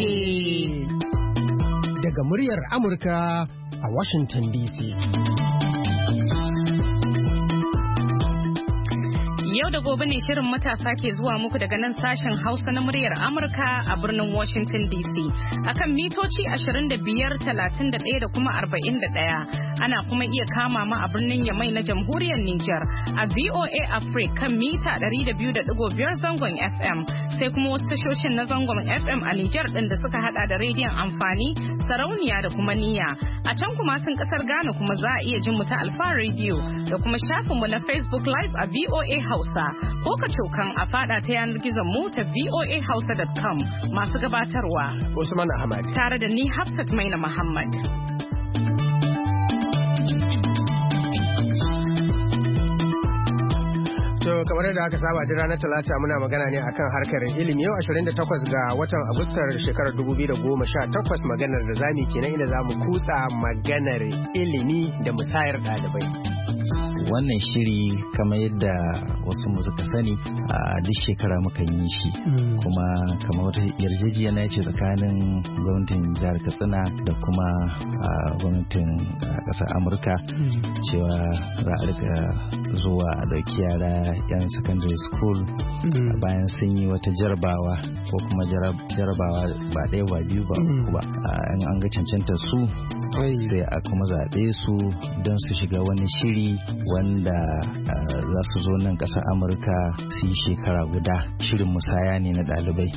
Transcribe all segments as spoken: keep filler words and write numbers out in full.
Daga muryar Amurka a Washington D C. Yau da gobe ne shirin matasa ke zuwa muku daga nan sashen Hausa na muryar Amurka a birnin Washington D C akan mitoci ashirin da biyar, talatin da ɗaya da kuma arba'in da ɗaya. Ana kuma iya kama mu a birnin Yamai na Jamhuriyar Nijar a V O A Africa kan mita ɗari da biyu da ɗigo biyar zangon F M, sai kuma wasu tashoshin na zangon F M a Nijar ɗin da suka hada da rediyon amfani, sarauniya da kuma niyya. A can kuma sun kasar Ghana kuma za a iya jin mu ta Alfa Radio da kuma shafinmu na Facebook Live a V O A Hausa. Ko ka cokan a fada ta yanar gizon mu ta v o a hausa dot com. Masu gabatarwa Usman Ahmad tare da ni Hafsat Maina Muhammad. To kamar da aka saba duk ranar Talata muna magana ne akan harkar ilimi. Yau ashirin da takwas ga watan Agustar shekarar dubu biyu da goma sha takwas, maganar da zamu kenan inda zamu kutsa maganar ilimi da musayar ɗalibai. Wannan shiri kamar yadda wasu mu suka sani a duk shekara mukan yi shi, kuma kamar wata yarjejeniya ce tsakanin gwamnatin jihar Katsina da kuma gwamnatin ƙasar Amurka cewa za a rika zuwa a dauki yara yan secondary school bayan sun yi wata jarabawa ko kuma jarabawa ba ɗaya ba biyu ba uku ba, an ga cancanta su sai a kuma zaɓe su don su shiga wani shiri wanda za su zo nan ƙasar Amurka su yi shekara guda. Shirin musaya ne na ɗalibai.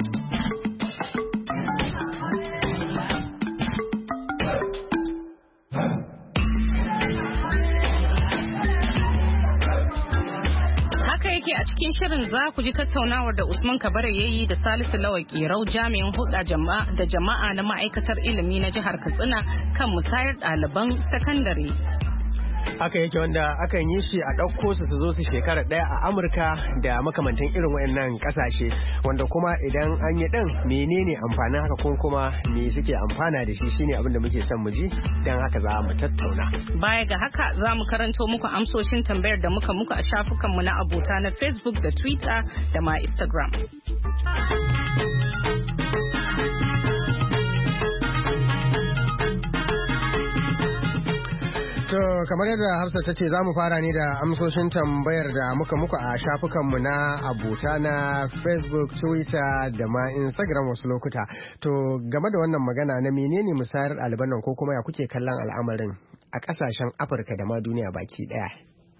A cikin shirin za ku ji tattaunawar da Usman Kabare ya yi da Salisu Lawal Kerau, jami'in hulɗa da jama'a na ma'aikatar ilimi na jihar Katsina kan musayar ɗaliban sakandare. Haka yake, wanda akan yi shi a ɗauko su su zo su shekara ɗaya a Amurka da makamantan irin wayannan ƙasashe, wanda kuma idan an yi ɗin menene amfanin haka ko kuma me suke amfana da shi shine abin da muke son mu ji, don haka za mu tattauna. Baya ga haka za mu karanto muku amsoshin tambayar da muka muku a shafukanmu na abota na Facebook da Twitter da ma Instagram. To kamar yadda Hafsa ta ce za mu fara ne da amsoshin tambayar da muka muku a shafukanmu na abota na Facebook, Twitter da ma Instagram wasu lokuta. To game da wannan magana na menene musayar ɗaliban nan ko kuma ya kuke kallon al'amarin a ƙasashen Afirka da ma duniya baki ɗaya.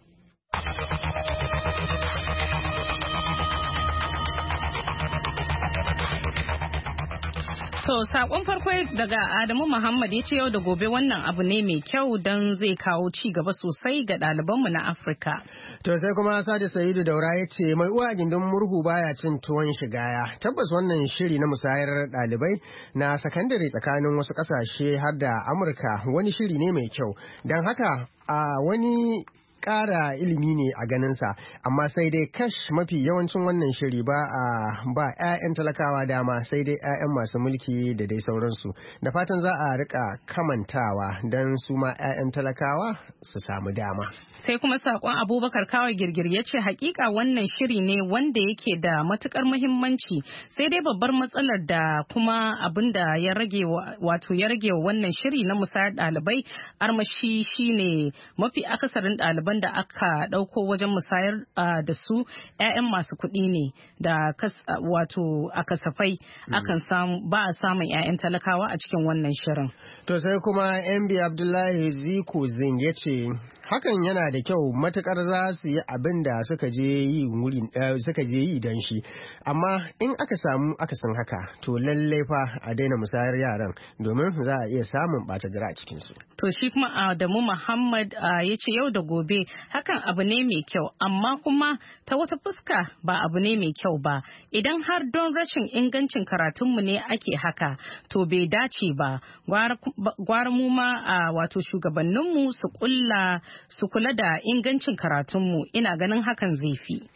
To sakon farko daga Adamu Muhammad ya ce yau da gobe wannan abu ne mai kyau don zai kawo ci gaba sosai ga ɗalibanmu na Afirka. To sai kuma Sadi Sa'idu Daura ya ce mai uwa gindin murhu baya cin tuwon shigaya. Tabbas wannan shiri na musayar ɗalibai na sakandare tsakanin wasu ƙasashe har da Amurka wani shiri ne mai kyau. Don haka a wani ƙara ilimi ne a ganinsa, amma sai dai kash mafi yawancin wannan shiri ba a ba 'ya'yan talakawa dama, sai dai 'ya'yan masu mulki da dai sauransu. Da fatan za a rika kamantawa don su ma 'ya'yan talakawa su samu dama. Sai kuma sakon Abubakar Kawai Girgir ya ce hakika wannan shiri ne wanda yake da matukar muhimmanci, sai dai babbar matsalar da kuma abin da ya rage wato ya rage wannan shiri na musayar ɗalibai armashi shine mafi akasarin ɗalibai da aka ɗauko wajen musayar da su 'ya'yan masu kuɗi ne da wato a kasafai akan samu ba a samun 'ya'yan talakawa a cikin wannan shirin. To sai kuma M B Abdullahi Ziku Zin ya ce hakan yana da kyau matukar za su yi abin da suka je yi wuri suka je yi don shi, amma in aka samu akasin haka to lallai fa a daina musayar yaran domin za a iya samun ɓata gara a cikin su. To shi kuma Adamu Muhammad ya ce yau da gobe hakan abu ne mai kyau, amma kuma ta wata fuska ba abu ne mai kyau ba. Idan har don rashin ingancin karatunmu ne ake haka to bai dace ba. Gwara mu ma wato shugabanninmu su kulla su kula da ingancin karatunmu, ina ganin hakan zai fi.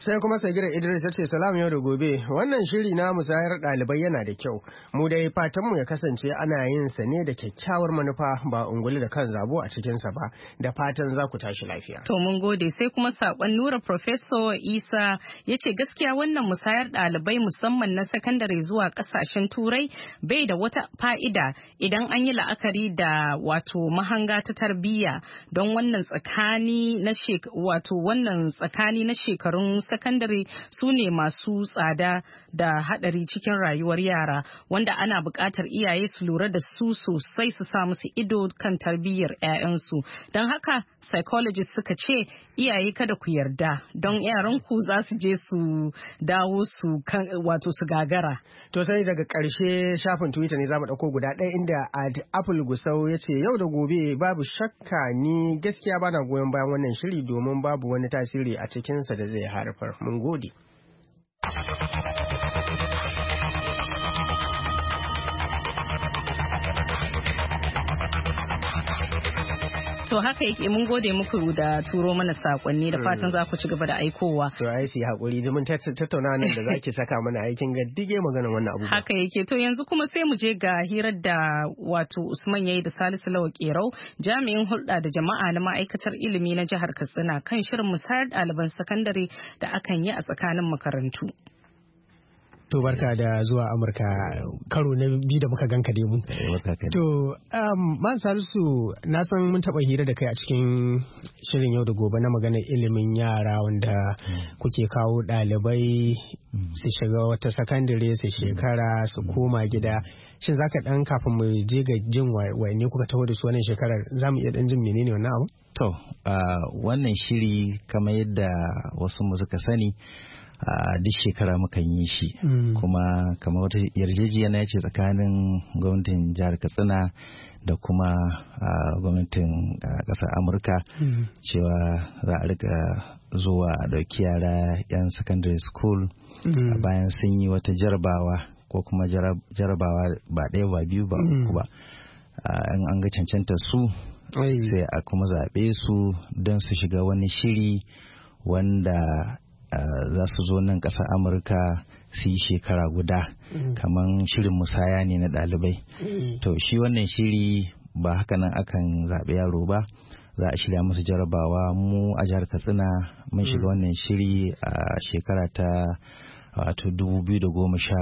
Sai kuma Sagira Idris ya ce salam yau da gobe wannan shiri na musayar ɗalibai yana da kyau. Mu dai fatan mu ya kasance ana yin sa ne da kyakkyawar manufa ba unguli da kan zabo a cikin sa ba. Da fatan za ku tashi lafiya. To mun gode. Sai kuma sakon Nura Professor Isa ya ce gaskiya wannan musayar ɗalibai musamman na sakandare zuwa ƙasashen Turai bai da wata fa'ida idan an yi la'akari da wato mahanga ta tarbiyya don wannan tsakani na wato wannan tsakani na shekarun sakandare su ne masu tsada da hadari cikin rayuwar yara wanda ana buƙatar iyaye su lura da su sosai su sa musu ido kan tarbiyyar 'ya'yansu. Don haka psychologists suka ce iyaye kada ku yarda don yaranku za su je su dawo su wato su gagara. To sai daga ƙarshe shafin Twitter ne za mu ɗauko guda ɗaya inda ad Apple Gusau ya ce yau da gobe babu shakka ni gaskiya bana goyon bayan wannan shiri domin babu wani tasiri a cikinsa da zai haifar. Mun gode. To haka yake mun gode muku da turo mana sakonni da fatan za ku ci gaba da aikowa. To ai sai hakuri da mun tattauna nan da zaki saka mana aikin gaddige maganar wannan abubuwa. Haka yake to yanzu kuma sai mu je ga hirar da wato Usman yayi da Salisu Lawa Kerau jami'in hulɗa da jama'a na ma'aikatar ilimi na jihar Katsina kan shirin musayar ɗaliban sakandare da akan yi a tsakanin makarantu. To barka da zuwa Amurka karo na biyu da muka ganka dai mu. To um, man Salisu na san mun taɓa hira da kai a cikin shirin yau da gobe na maganar ilimin yara wanda mm. kuke kawo ɗalibai mm. su shiga wata sakandare su shekara su koma gida. Shin zaka ɗan kafin mu je ga jin wane kuka taho da su wannan shekarar za mu iya ɗan jin menene wannan abu? To uh, wannan shiri kamar yadda wasu mu suka sani a uh, duk shekara mukan yi shi mm. kuma kamar wata yarjejeniya ce tsakanin gwamnatin jihar Katsina da kuma uh, gwamnatin uh, ƙasar Amurka mm. cewa za a rika zuwa a ɗauki yara 'yan secondary school mm. uh, bayan sun yi wata jarabawa ko kuma jarabawa ba ɗaya ba biyu ba uku mm. ba uh, in an ga cancanta su sai a kuma zaɓe su don su shiga wani shiri wanda Uh, za su zo nan ƙasar Amurka su yi shekara guda mm. kamar shirin musaya ne na ɗalibai. Mm. To shi wannan shiri ba haka nan akan zaɓi yaro ba, za a shirya musu jarabawa. Mu a jihar Katsina mun shiga mm. wannan shiri a uh, shekara ta wato dubu biyu da goma sha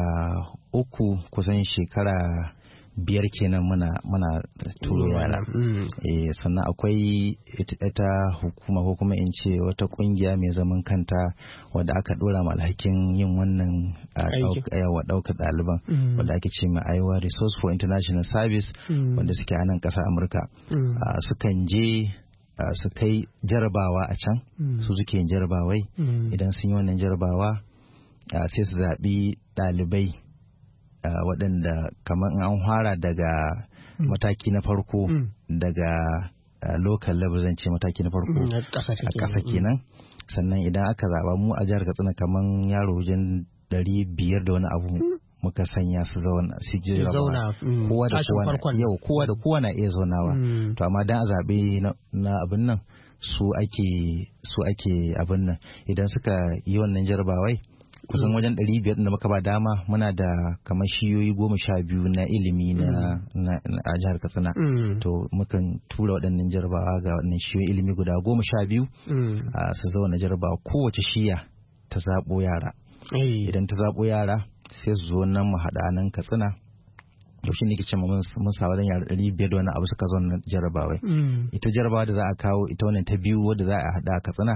uku kusan shekara biyar kenan muna muna turo yara mm. eh sannan akwai ita hukuma ko kuma in ce wata kungiya mai zaman kanta wadda aka dora ma alhakin yin wannan yawa daukar ɗaliban mm. wadda ake ce ma Iowa Resource for International Service mm. wanda suke a nan ƙasar Amurka mm. uh, sukan je uh, su kai jarabawa a can mm. su suke yin jarabawai mm. idan sun yi wannan jarabawa uh, sai su zaɓi ɗalibai Uh, waɗanda kamar an fara daga mm. mataki na farko mm. daga uh, local level zan ce mataki na farko mm. a ƙasa kenan mm. sannan idan aka zaɓa mu a jihar Katsina kamar yaro wajen ɗari biyar da wani abu mm. muka sanya su zauna su zauna kowa da kowa yau kowa da kowa na iya zaunawa mm. to amma dan a zaɓe na, na abin nan su ake su ake abin nan idan suka yi wannan jarabawai kusan wajen ɗari biyar da muka ba dama muna da kamar shiyoyi goma sha biyu na ilimi na a jihar Katsina to mukan tura waɗannan jarabawa ga waɗannan shiyoyi ilimi guda goma sha biyu su zauna jarabawa kowace shiya ta zaɓo yara idan ta zaɓo yara sai su zo nan mu haɗa nan Katsina to shi ne ke cewa mun sa wajen yara ɗari biyar da wani abu suka zo na jarabawai ita jarabawa da za a kawo ita wannan ta biyu wadda za a haɗa a Katsina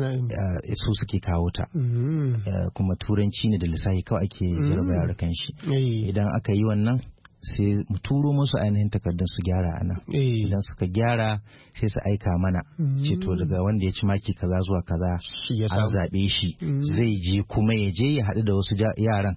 su suke kawo ta kuma turanci ne da lissafi kawai ake jaraba yara kan shi idan aka yi wannan sai mu turo musu ainihin takardun su gyara a nan idan suka gyara sai su aika mana ce to daga wanda ya ci maki kaza zuwa kaza an zaɓe shi zai je kuma ya je ya haɗu da wasu yaran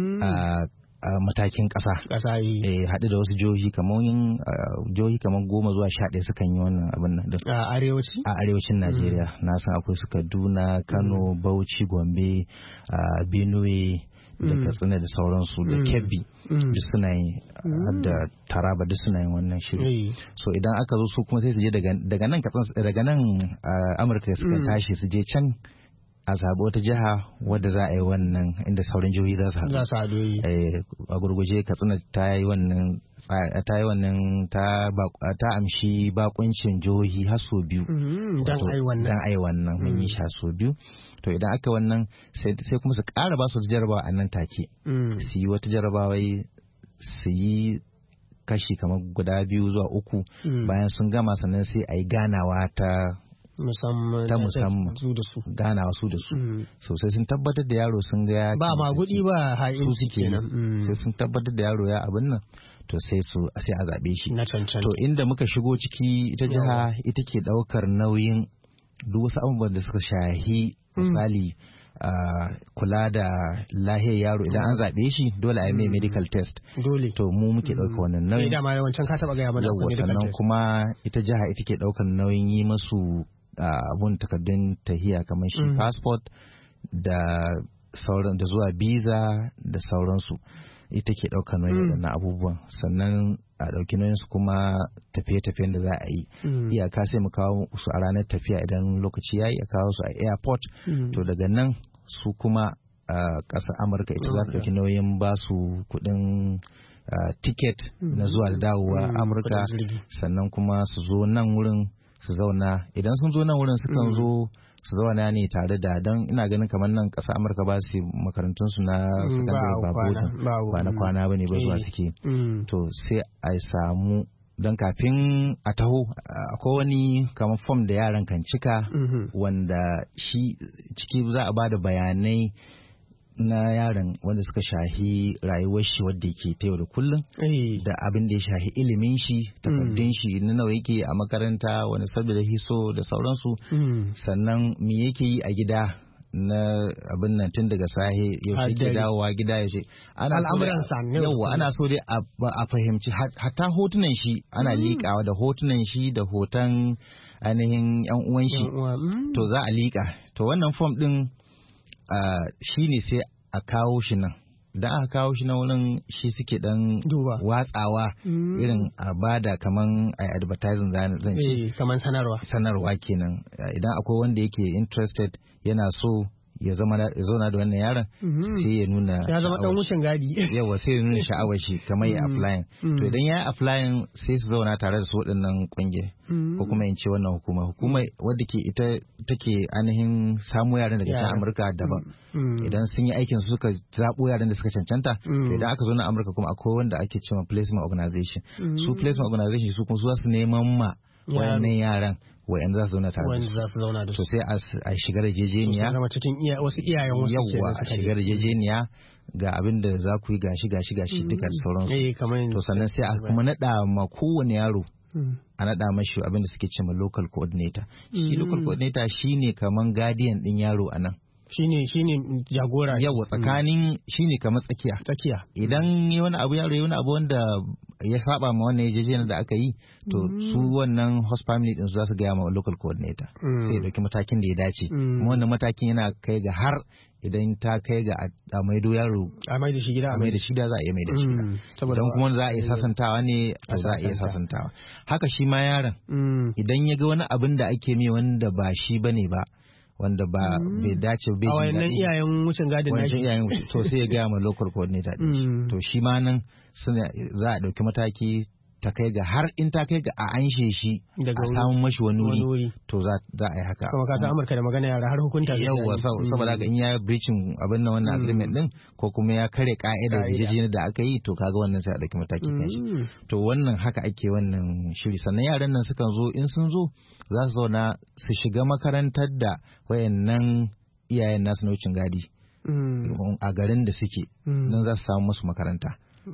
a matakin ƙasa eh haɗu da wasu jihohi kamar yin jihohi kamar goma zuwa sha ɗaya sukan yi wannan abin nan a arewaci a arewacin Najeriya na san akwai su Kaduna, Kano, Bauchi, Gombe, Benue da Katsina da sauransu da Kebbi duk suna yi da Taraba duk suna yin wannan shiri so idan aka zo su kuma sai su je daga nan daga nan Amurka suka tashi su je can a zaɓi wata jiha wadda za a yi wannan inda sauran jihohi za su haɗu. A gurguje Katsina ta yi wannan ta yi wannan ta amshi bakuncin jihohi har sau biyu. Dan ai wannan. Dan ai wannan mun yi sha sau biyu. To idan aka wannan sai kuma su ƙara ba su jarabawa a nan take. Su yi wata jarabawa su yi kashi kamar guda biyu zuwa uku bayan sun gama sannan sai a yi ganawa ta musamman ta musamman su da su ganawa su da su sosai sun tabbatar da yaro sun ga ba ma gudi ba hain su kenan sai sun tabbatar da yaro ya abin nan to sai su sai a zabe shi to inda muka shigo ciki ita jiha ita ke daukar nauyin duk wasu abubuwan da suka shahi misali Uh, kula da lahiyar yaro idan an zaɓe shi dole a yi mai medical test dole to mu muke ɗauka wannan nauyin da ma yawancin ka taɓa gaya mana yawa sannan kuma ita jiha ita ke ɗaukar nauyin yi masu abun takardun tahiya kamar shi passport da sauran da zuwa visa da sauransu ita ke ɗaukar nauyin waɗannan abubuwan sannan a ɗauki nauyinsu kuma tafiye-tafiyen da za a yi iyaka sai mu kawo su a ranar tafiya idan lokaci ya yi a kawo su a airport to daga nan su kuma a ƙasar amurka ita za ta ɗauki nauyin ba su kuɗin ticket na zuwa da dawowa amurka sannan kuma su zo nan wurin su zauna idan sun zo nan wurin sukan zo su zauna ne tare da don ina ganin kamar nan ƙasa amurka ba su makarantunsu na sakandare ba na kwana ba ne ba zuwa suke to sai a samu don kafin a taho akwai wani kamar fom da yaran kan cika wanda shi ciki za a ba da bayanai na yaron wanda suka shahi rayuwar shi wadda yake ta yau da kullum da abin da ya shahi ilimin shi takardun shi na nawa yake a makaranta wani saboda hiso da sauransu sannan me yake yi a gida na abin nan tun daga sahe yaushe ke dawowa gida yaushe al'amuransa yawa ana so dai a fahimci hatta hotunan shi ana liƙawa da hotunan shi da hoton ainihin yan uwan shi to za a liƙa to wannan fom din shi ne sai a kawo shi nan da aka kawo shi na wurin shi suke dan watsawa irin a bada kaman a advertising zan ce kaman sanarwa sanarwa kenan idan akwai wanda yake interested yana so ya zama ya zauna da wannan yaron sai ya nuna ya zama dan wucin gadi yawa sai ya nuna sha'awar shi kamar ya applying to idan ya applying sai su zauna tare da su waɗannan kungiya ko kuma in ce wannan hukuma hukuma wadda ke ita take ainihin samu yaran daga can Amurka daban idan sun yi aikin su suka zabo yaran da suka cancanta to idan aka zo na Amurka kuma akwai wanda ake cewa placement organization su placement organization su kuma su za su neman ma wayannan yaran wa'yan za su zauna tare da su za su zauna da su sai a shigar yarjejeniya zama cikin wasu iyayen wasu yawa a shigar yarjejeniya ga abin da za ku yi gashi gashi gashi duka da sauransu to sannan sai a kuma naɗa ma kowane yaro a naɗa mashi abin da suke ce ma local coordinator shi local coordinator shine kaman guardian din yaro a nan shine shine jagora yawa tsakanin shine kamar tsakiya tsakiya idan yi wani abu yaro yi wani abu wanda ya saba ma wannan yarjejeniyar da aka yi to su wannan host family din su za su gaya ma local coordinator sai ya dauki matakin da ya dace kuma wannan matakin yana kai ga har idan ta kai ga a maido yaro a mai da shi gida a mai da shi gida za a iya mai da shi gida saboda kuma za a iya sasantawa ne za a iya sasantawa haka shi ma yaron idan ya ga wani abin da ake mai wanda ba shi bane ba wanda ba bai dace bai a wayannan iyayen wucin gadin na shi iyayen to sai ya gaya ma local coordinator din to shi ma nan suna za a dauki mataki ta kai ga har in ta kai ga a anshe shi a samun mashi wani wuri to za a yi haka kuma ka san Amurka da magana yara har hukunta shi yawa saboda haka in ya breaching abin nan wannan agreement din ko kuma ya kare ka'idar yarjejeniyar da aka yi to kaga wannan sai a dauki mataki kan shi to wannan haka ake wannan shiri sannan yaran nan sukan zo in sun zo za su zauna su shiga makarantar da wayannan iyayen nasu na wucin gadi a garin da suke nan za su samu musu makaranta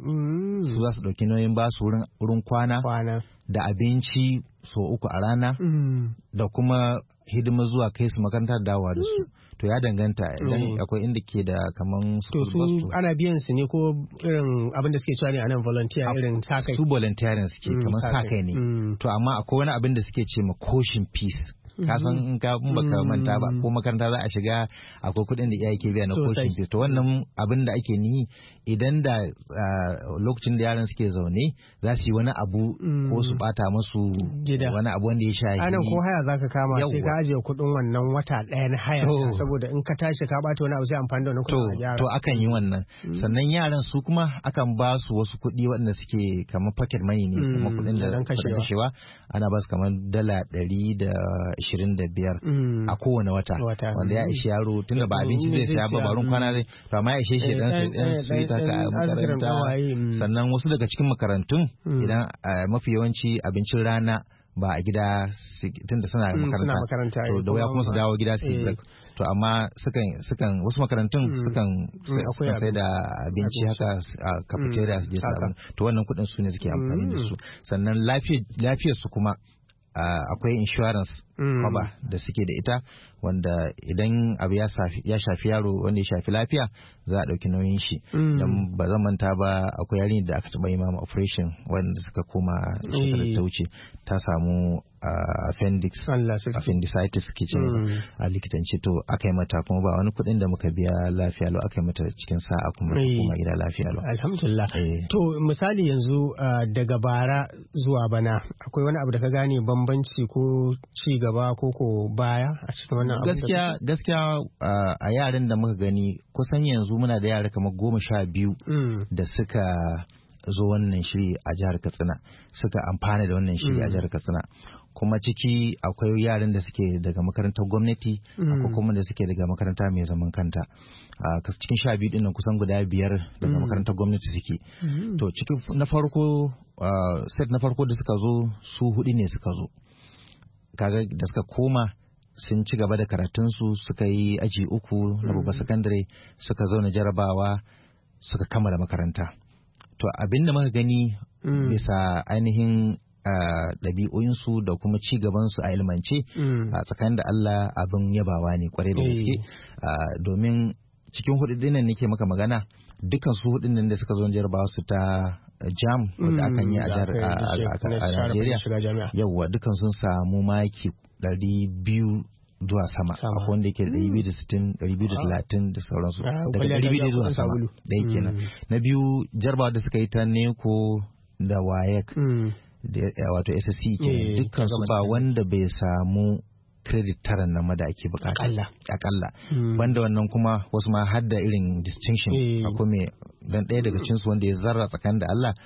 su za su ɗauki nauyin ba su wurin kwana da abinci so uku a rana da kuma hidima zuwa kai su makaranta da dawowa da su to ya danganta idan akwai inda ke da kaman to su ana biyan su ne ko irin abin da suke cewa ne anan volunteer irin sakai su volunteering suke kaman sakai ne to amma akwai wani abin da suke ce ma caution fees ka san in ka in baka manta ba ko makaranta za a shiga akwai kuɗin da iyaye ke biya na coaching fee to wannan abin da ake nihi idan da lokacin da yaran suke zaune za su yi wani abu ko su bata musu wani abu wanda ya shafi anan ko haya zaka kama sai ka ajiye kuɗin wannan wata ɗaya na haya saboda in ka tashi ka bata wani abu sai amfani da wani kuɗin a gyara to akan yi wannan sannan yaran su kuma akan ba su wasu kuɗi waɗanda suke kamar pocket money ne kuma kuɗin da kashewa ana ba su kamar dala ɗari da ashirin da biyar a kowane wata wanda ya ishe yaro tunda ba abinci zai saya ba barun kwana zai to amma ya ishe shi dan su yi ta a makaranta sannan wasu daga cikin makarantun idan mafi yawanci abincin rana ba a gida tunda suna makaranta da waya kuma su dawo gida su yi to amma sukan sukan wasu makarantun sukan sai da abinci haka a cafeteria su je to wannan kuɗin su ne suke amfani da su sannan lafiyar su kuma akwai insurance cover da suke da ita wanda idan abu ya shafi yaro wanda ya shafi lafiya za a ɗauki nauyin shi don ba zan manta ba akwai yarinya da aka taɓa yi mama operation wanda suka koma shekarar ta wuce ta samu appendix appendicitis ke ce a likitanci to aka yi mata kuma ba wani kuɗin da muka biya lafiya lau aka yi mata cikin sa'a kuma kuma gida lafiya lau alhamdulillah to misali yanzu daga bara zuwa bana akwai wani abu da ka gane bambanci ko ci gaba ko ko baya a cikin wannan abu gaskiya gaskiya a yaran da muka gani kusan yanzu muna da yara kamar goma sha biyu da suka zo wannan shiri a jihar Katsina suka amfana da wannan shiri a jihar Katsina kuma ciki akwai yaran da suke daga makarantar gwamnati akwai kuma da suke daga makaranta mai zaman kanta a cikin sha biyu dinnan kusan guda biyar daga makarantar gwamnati suke to cikin na farko set na farko da suka zo su hudu ne suka zo kaga da suka koma sun ci gaba da karatunsu suka yi aji uku na babban sakandare suka zauna jarabawa suka kammala makaranta to abin da muka gani bisa ainihin ɗabi'o'insu da kuma ci gabansu a ilmance a tsakanin da Allah abin yabawa ne kwarai da gaske domin cikin hudu dinnan nake maka magana dukkan su hudun nan da suka zo jarabawa su ta jam wanda akan yi a Najeriya yawwa dukkan sun samu maki ɗari biyu zuwa sama akwai wanda yake ɗari biyu da sittin ɗari biyu da talatin da sauransu daga ɗari biyu zuwa sama da yake nan na biyu jarabawa da suka yi ta neko da wayek wato S S C ke dukkan su ba wanda bai samu credit taran nan da ake bukata akalla banda wannan kuma wasu ma har da irin distinction akwai mai dan ɗaya daga cikin su wanda ya zarra tsakanin da Allah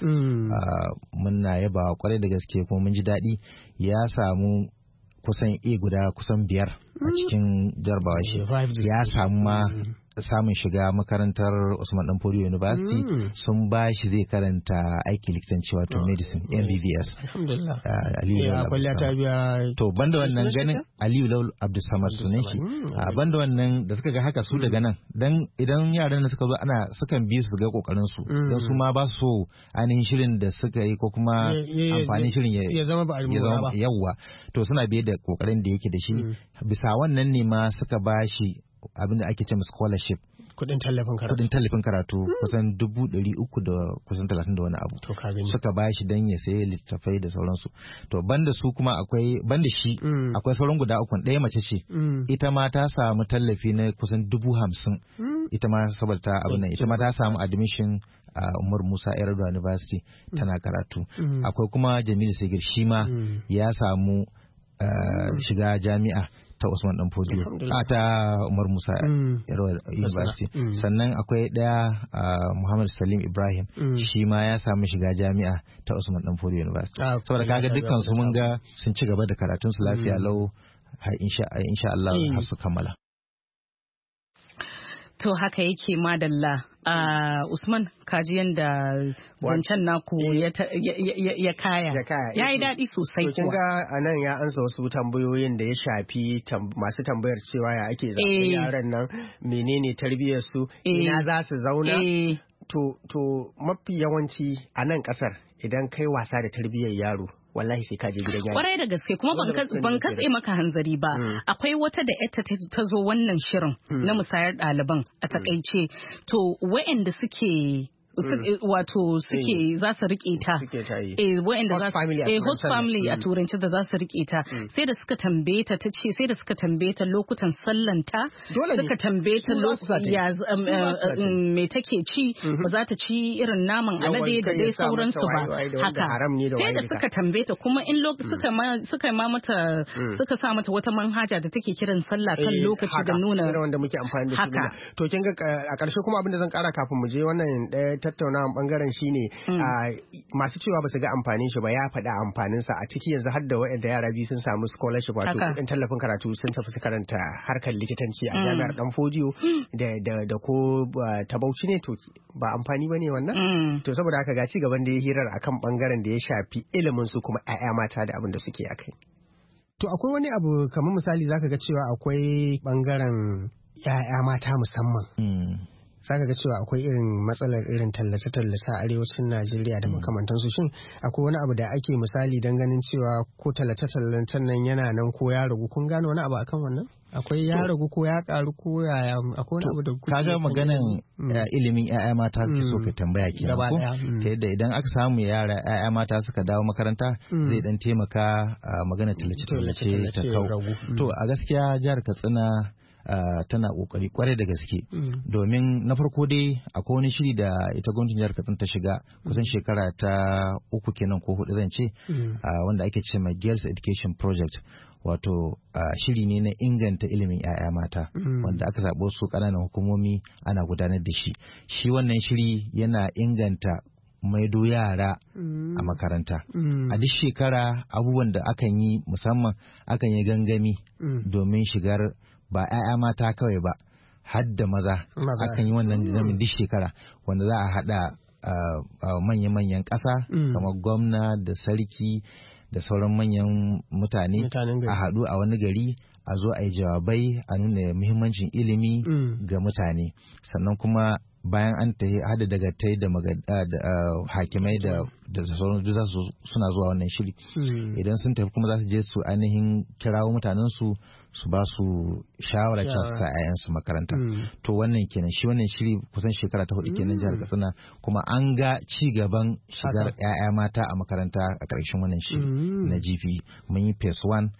muna yaba kwarai da gaske kuma mun ji daɗi ya samu kusan A guda kusan biyar a cikin jarabawa shi ya samu ma samun shiga makarantar Usman Danfodiyo University sun ba shi zai karanta aiki likitanci wato medicine M B B S. Alhamdulillah. Aliyu Laul. To banda wannan ganin Aliyu Laul Abdulsamad sunan shi. Banda wannan da suka ga haka su daga nan dan idan yaran da suka zo ana sukan bi su ga kokarin su dan su ma ba su so ainihin shirin da suka yi ko kuma amfani shirin ya zama ba a yawa to suna biye da kokarin da yake da shi bisa wannan ne ma suka ba shi abinda ake ce scholarship kudin tallafin karatu kudin tallafin karatu kusan dubu ɗari uku da kusan talatin da wani abu suka ba shi dan ya sayi littattafai da sauransu to banda su kuma akwai banda shi akwai sauran guda uku ɗaya mace ce ita ma ta samu tallafi na kusan dubu hamsin ita ma saboda ta abin nan ita ma ta samu admission a Umar Musa Yar'adua University tana karatu akwai kuma Jamilu Sagir shi ma ya samu shiga jami'a ta Usman Danfodiyo a ta Umar Musa Yar'adua University sannan akwai daya Muhammad Salim Ibrahim shi ma ya samu shiga jami'a ta Usman Danfodiyo University saboda kaga dukkan su mun ga sun ci gaba da karatun su lafiya lau har insha Allah har su kammala. To haka yake madalla. Uh, Usman kaji yanda wancan naku ya kaya. Ya yi daɗi sosai kuwa. Kin ga anan ya ansa wasu tambayoyin da ya shafi masu tambayar cewa ya ake zaɓen yaran nan menene tarbiyyar su ina za su zauna. To to mafi yawanci a nan ƙasar idan kai wasa da tarbiyyar yaro wallahi sai ka je gidan yari. Kwarai da gaske kuma ban katse maka hanzari ba. Akwai wata da ita ta zo wannan shirin na musayar ɗaliban a takaice. To waɗanda suke wato suke za su rike ta eh wa'anda za su eh host family a turanci da za su rike ta sai da suka tambaye ta tace sai da suka tambaye ta lokutan sallanta suka tambaye ta ya me take ci ba za ta ci irin naman alade da dai sauransu ba haka sai da suka tambaye ta kuma in suka ma suka ma mata suka sa mata wata manhaja da take kiran sallah kan lokaci da nuna wanda muke amfani da shi to kin ga a ƙarshe kuma abin da zan ƙara kafin mu je wannan ɗaya tattaunawan bangaren shine masu cewa ba su ga amfanin shi ba ya faɗa amfanin sa a ciki yanzu har da waɗanda yara biyu sun samu scholarship wato kuɗin tallafin karatu sun tafi su karanta harkar likitanci a jami'ar Dan Fodiyo da da ko ta Bauchi ne to ba amfani bane wannan to saboda haka ga ci gaban da ya hirar akan bangaren da ya shafi ilimin su kuma ƴaƴa mata da abin da suke akai. To akwai wani abu kamar misali zaka ga cewa akwai bangaren ƴaƴa mata musamman. Saka ga cewa akwai irin matsalar irin tallace-tallace a arewacin Najeriya da makamantansu shin akwai wani abu da ake misali don ganin cewa ko tallace-tallacen nan yana nan ko ya ragu kun gano wani abu akan wannan? Akwai ya ragu ko ya karu ko ya akwai wani abu da kuke kaga maganan ilimin ƴaƴa mata ke so ka tambaya kenan ko ta yadda idan aka samu yara ƴaƴa mata suka dawo makaranta zai dan taimaka maganar tallace-tallace ta kau to a gaskiya jihar Katsina Uh, tana kokari kwarai da gaske mm. domin na farko dai akwai wani shiri da ita gwamnatin jihar Katsina ta shiga kusan shekara ta uku kenan ko hudu zan ce mm. uh, wanda ake ce ma Girls Education Project wato uh, shiri ne na inganta ilimin 'ya'ya mata mm. wanda aka zaɓo su ƙananan hukumomi ana gudanar da shi shi wannan shiri yana inganta maido yara mm. a makaranta mm. a duk shekara abubuwan da akan yi musamman akan yi gangami mm. domin shigar ba 'ya'ya mata kawai ba har da maza akan yi wannan gamin duk shekara wanda za a haɗa manya-manyan ƙasa kamar gwamna da sarki da sauran manyan mutane a haɗu a wani gari a zo a yi jawabai a nuna muhimmancin ilimi ga mutane sannan kuma bayan an ta hada daga tai da hakimai da sauran duk suna zuwa wannan shiri idan sun tafi kuma za su je su ainihin kirawo mutanen su su ba su shawara cewa su sa su makaranta to wannan kenan shi wannan shiri kusan shekara ta hudu kenan jihar Katsina kuma an ga ci gaban shigar 'ya'ya mata a makaranta a ƙarshen wannan shiri na G P mun yi phase one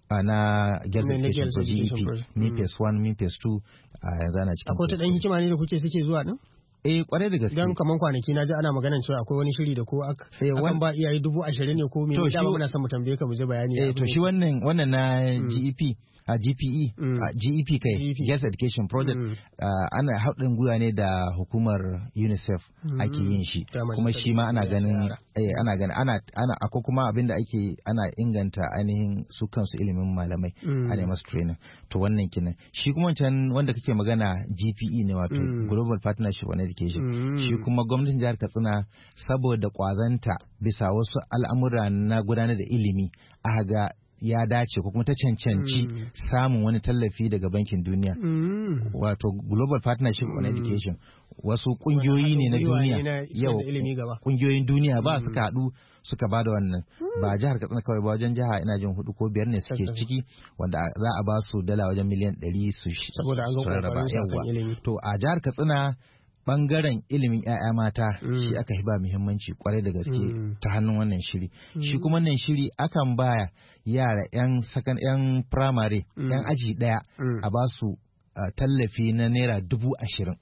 na Girls Education for G E P min phase one min phase two a yanzu ana cikin akwai ta dan hikima ne da kuke suke zuwa din eh kwarai da gaske dan kaman kwanaki na ji ana maganar cewa akwai wani shiri da ko akan ba iyaye dubu ashirin ne ko me da muna son mu tambaye ka mu ji bayani eh to shi wannan wannan na G E P a G P E a G E P kai Girls Education Project ana haɗin gwiwa ne da hukumar UNICEF ake yin shi kuma shi ma ana ganin eh ana ganin ana ana akwai kuma abinda ake ana inganta ainihin su kansu ilimin malamai ana masu training to wannan kenan shi kuma wancan wanda kake magana G P E ne wato Global Partnership on Education shi kuma gwamnatin jihar Katsina saboda kwazanta bisa wasu al'amura na gudanar da ilimi aka ga ya dace ko kuma ta cancanci mm. samun wani tallafi daga bankin duniya mm. wato Global Partnership on mm. Education wasu kungiyoyi ne na duniya yau kungiyoyin duniya ba suka haɗu suka ba da wannan mm. ba jihar Katsina kawai ba wajen jiha ina jin hudu ko biyar ne suke ciki wanda za a ba su dala wajen miliyan ɗari su saboda an ga kokarin ilimi to a jihar Katsina bangaren ilimin 'ya'ya mata mm. shi aka ba muhimmanci kwarai da gaske mm. ta hannun wannan shiri mm. shi kuma wannan shiri akan baya yara 'yan sakan 'yan primary 'yan mm. aji daya mm. a ba su uh, tallafi na naira dubu ashirin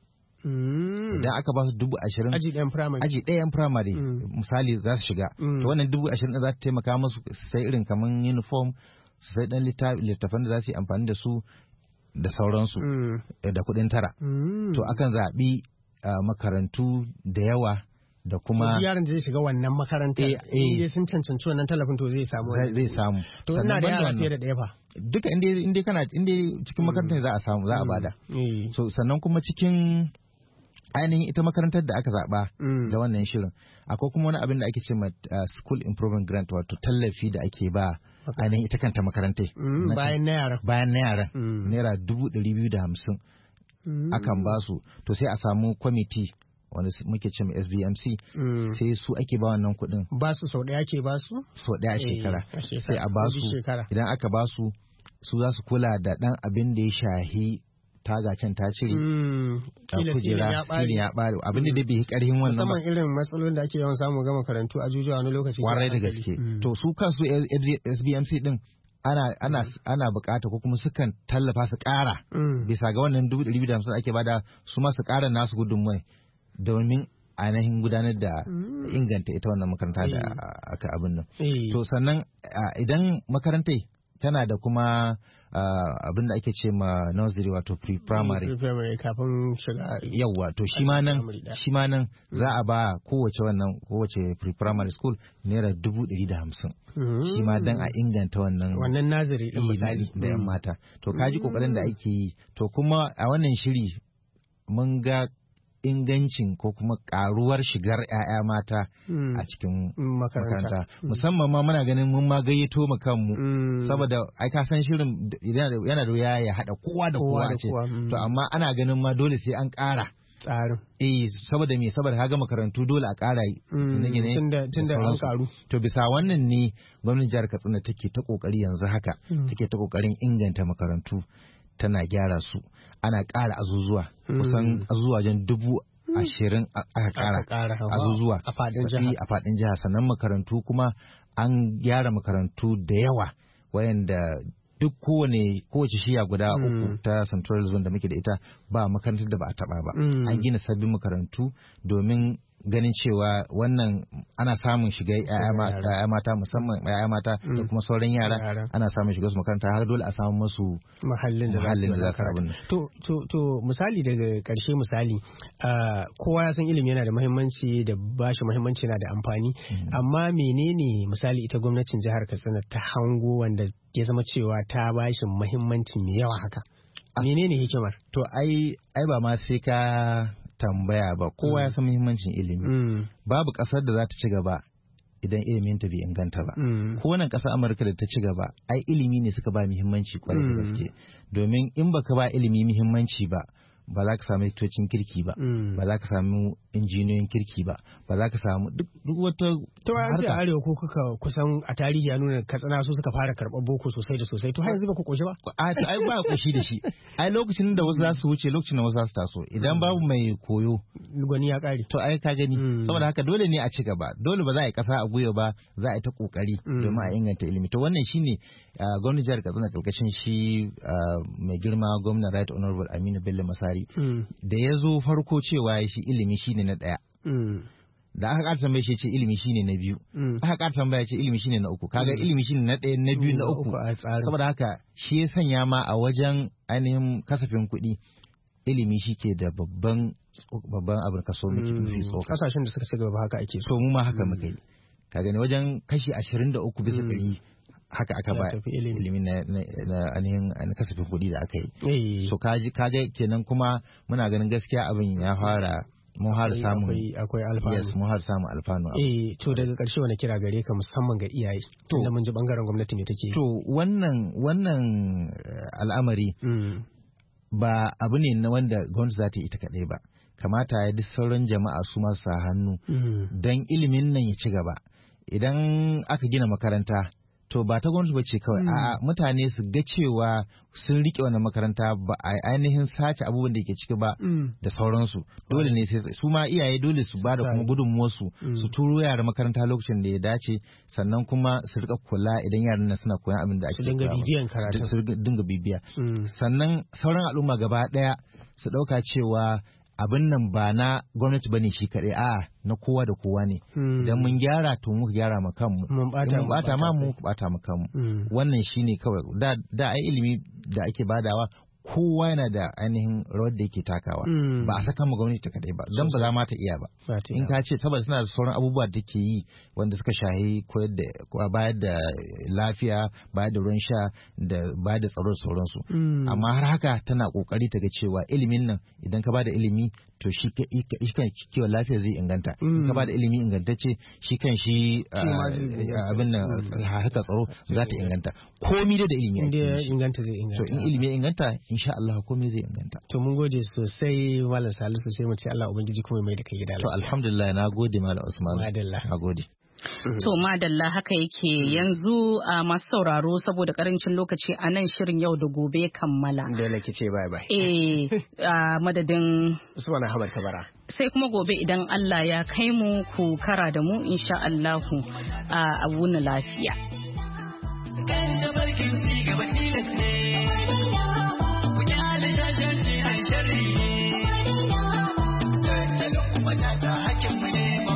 mm. idan aka ba su dubu ashirin aji ɗayan primary aji ɗayan primary mm. misali za su shiga mm. to wannan dubu ashirin za ta taimaka musu sai irin kaman uniform sai dan littafan da za su yi amfani da su da sauransu mm. da kuɗin tara mm. to akan zaɓi Uh, makarantu da yawa da kuma yaran da zai shiga wannan makaranta eh, eh, sun cancanci wannan tallafin to zai samu zai samu to ina da yara fiye da ɗaya fa duka inda inda kana inda cikin makarantar za a samu za a bada mm. so sannan kuma cikin ainihin ita makarantar da aka zaba mm. da wannan shirin akwai kuma wani abin da ake ce ma uh, school improvement grant wato tallafi da ake ba okay. ainihin ita kanta makarantai mm, bayan na yara bayan na yara mm. naira dubu ɗari biyu da hamsin Mm. akan ba su to sai a samu kwamiti wanda muke ce S B M C mm. sai su ake ba wannan kuɗin ba su sau ɗaya ke ba su sau ɗaya a shekara sai a ba su idan aka ba su su za su kula da ɗan abin da ya shahi taga can ta cire kila kujera shine ya bare abin da bai karhin wannan musamman irin matsalolin da ake yawan samu ga makarantu a jujuwa wani lokaci warai da gaske to su kansu S B M C din ana ana ana bukata ko kuma sukan tallafa su ƙara bisa ga wannan dubu ɗari biyu da hamsin ake bada su ma su ƙara nasu gudunmai domin ainihin gudanar da inganta ita wannan makaranta da aka abin nan to sannan idan makarantai tana da kuma abin da ake ce ma nursery wato pre-primary kafin shiga yawa to shi ma nan shi ma nan za a ba kowace wannan kowace pre-primary school naira dubu ɗari da hamsin shi ma dan a inganta wannan wannan nursery din misali da yan mata to kaji kokarin da ake yi to kuma a wannan shiri mun ga ingancin ko kuma karuwar shigar 'ya'ya mata a cikin makaranta musamman ma muna ganin mun ma gayyato mu kanmu saboda ai ka san shirin yana da wuya ya hada kowa da kowa ce to amma ana ganin ma dole sai an ƙara tsarin eh saboda me saboda kaga makarantu dole a ƙara gine-gine tunda tunda an karu to bisa wannan ne gwamnatin jihar Katsina take ta kokari yanzu haka take ta kokarin inganta makarantu tana gyara su ana ƙara azuzuwa kusan azuzuwa jan dubu ashirin aka ƙara azuzuwa a faɗin jiha sannan makarantu kuma an gyara makarantu da yawa wayanda duk kowane kowace shiya guda uku ta central zone da muke da ita ba makarantar da ba a taba ba an gina sabbin makarantu domin ganin cewa wannan ana samun shiga ya'ya mata musamman ya'ya mata da kuma sauran yara ana samun shiga su makaranta har dole a samu masu mahallin da za su abin to to to misali daga karshe misali kowa ya san ilimi yana da muhimmanci da bashi muhimmanci yana da amfani amma menene misali ita gwamnatin jihar Katsina ta hango wanda ya zama cewa ta bashi muhimmanci mai yawa haka menene hikimar to ai ai ba ma sai ka tambaya ba kowa ya san muhimmancin ilimi babu kasar da za ta ci gaba idan ilimin ta bai inganta ba ko wannan kasar Amurka da ta ci gaba ai ilimi ne suka ba muhimmanci kwarai da gaske domin in baka ba ilimi muhimmanci ba ba za ka samu likitocin kirki ba ba za ka samu injiniyoyin kirki ba ba za ka samu duk wata to a ce arewa ko kuka kusan a tarihi ya nuna Katsina su suka fara karɓar boko sosai da sosai to har yanzu ba ku koshi ba a to ai ba koshi da shi ai lokacin da wasu za su wuce lokacin da wasu za su taso idan babu mai koyo gwani ya kare to ai ka gani saboda haka dole ne a ci gaba dole ba za a yi kasa a gwiwa ba za a yi ta kokari domin a inganta ilimi to wannan shine gwamnatin jihar Katsina karkashin shi mai girma gwamnan Right Honorable Aminu Bello Masari da ya zo farko cewa shi ilimi shine na ɗaya. Da aka ƙara tambaya shi ce ilimi shine na biyu. Aka ƙara tambaya ce ilimi shine na uku. Kaga ilimi shine na ɗaya na biyu na uku. Saboda haka shi ya sanya ma a wajen ainihin kasafin kuɗi ilimi shi ke da babban babban abin kaso mafi tsoka. Kasashen da suka ci gaba haka ake so. So mu ma haka muka yi. Ka gani wajen kashi ashirin da uku bisa ɗari haka aka ba ilimi na ainihin kasafin kuɗi da aka yi. So kaji kaga kenan kuma muna ganin gaskiya abin ya fara mun har samu akwai alfanu. Yes, mun har samu alfanu. Eh to daga ƙarshe wani kira gare ka musamman ga iyaye. To da mun ji bangaren gwamnati ne take. To wannan wannan al'amari ba abu ne na wanda gwamnati za ta yi ita kaɗai ba. Kamata ya duk sauran jama'a su masu sa hannu don ilimin nan ya ci gaba. Idan aka gina makaranta to ba ta gwamnati ba ce kawai a'a mutane su ga cewa sun rike wannan makaranta ba a ainihin sace abubuwan da ke ciki ba da sauransu dole ne sai su ma iyaye dole su ba da kuma gudunmuwarsu su turo yara makaranta lokacin da ya dace sannan kuma su rika kula idan yaran nan suna koyan abin da ake dinga bibiyan karatu su dinga bibiya sannan sauran al'umma gaba daya su dauka cewa abin nan ba na gwamnati bane shi kaɗai a na kowa da kowa ne idan mun gyara to muka gyara ma kanmu mun bata ma mu bata ma kanmu wannan shine kawai da da ai ilimi da ake badawa kowa yana da ainihin rawar da yake takawa ba a saka mu gwamnati ta kadai ba dan ba za ma ta iya ba in ka ce saboda suna da sauran abubuwa da ke yi wanda suka shahi koyar da bayar da lafiya bayar da ruwan sha da bayar da tsaro da sauransu amma har haka tana kokari ta ga cewa ilimin nan idan ka bada ilimi to shi kan kiwon lafiya zai inganta in ka bada ilimi ingantacce shi kan shi abin nan harkar tsaro za ta inganta komi da da ilimi inda inganta zai inganta to in ilimi ya inganta insha Allah komai zai inganta to mun gode sosai Malam Salisu sai mu ce Allah ubangiji kuma mai da kai gida to alhamdulillah na gode Malam Usman madalla na gode To madalla haka yake yanzu a masu sauraro saboda karancin lokaci a nan shirin yau da gobe kammala. Dole ki ce bye bye. Eh a madadin Usman Ahmad Kabara. Sai kuma gobe idan Allah ya kai mu ku kara da mu insha Allahu a wuni lafiya. Kan tabarkin ci gaba tilas ne. Ku kyale shashanci an sharri. Tattalin kuma ta sa hakkin mu ne.